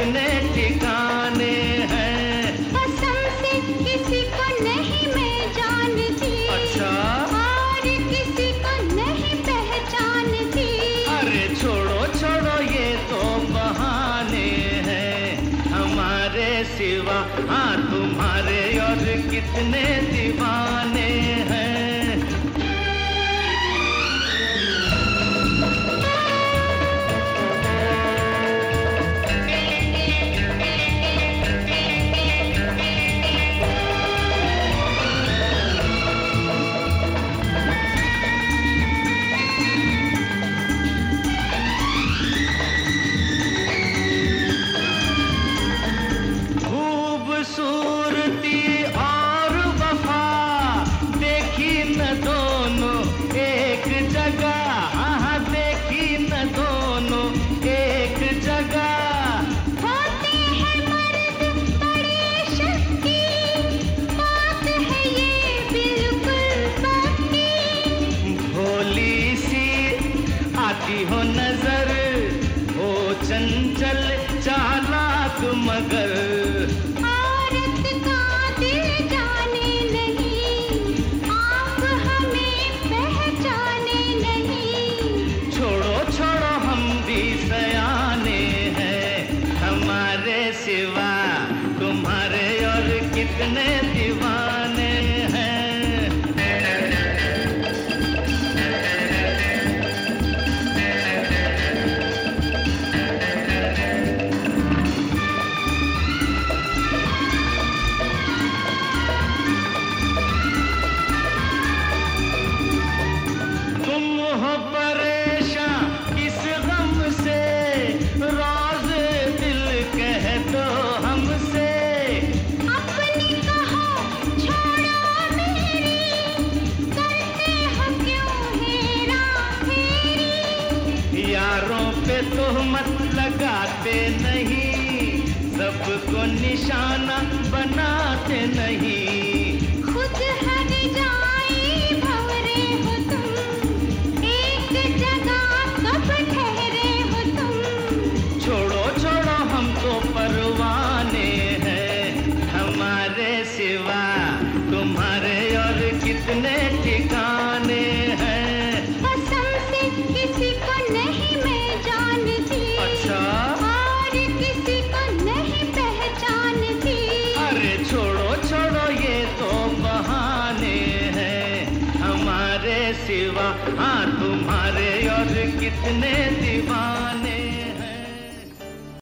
कितने ठिकाने हैं। कसम से किसी को नहीं मैं जानती। अच्छा, और किसी को नहीं पहचानती। अरे छोड़ो छोड़ो ये तो बहाने हैं हमारे सिवा। हाँ, तुम्हारे और कितने दीवाने हैं। खूबसूरती और वफा देखी न दोनों एक जगह। हाँ, देखी न दोनों एक जगह। होते हैं मर्द बड़े शक्ति, बात है ये बिल्कुल पक्की। भोली सी आती हो नजर, हो चंचल चालाक मगर। औरत का दिल जाने नहीं, आप हमें पहचाने नहीं। छोड़ो छोड़ो हम भी सयाने हैं हमारे सिवा तुम्हारे और कितने दीवाने हैं। परेशान किस गम से, राज दिल कह दो हमसे। अपनी कहो छोड़ो मेरी, करते हो क्यों हेरा फेरी। यारों पे तोहमत लगाते नहीं, सबको निशाना बनाते नहीं। खुद हर जाई भंवरे हो तुम, एक जगह कब ठहरे हो तुम। छोड़ो छोड़ो हम तो परवाने हैं हमारे सिवा तुम्हारे और कितने ठिकाने हैं। कसम से किसी को नहीं मैं जानती। अच्छा, और किसी को नहीं पहचानती। अरे छोड़ो छोड़ो ये तो बहाने हैं हमारे सिवा। हाँ, तुम्हारे और कितने दीवाने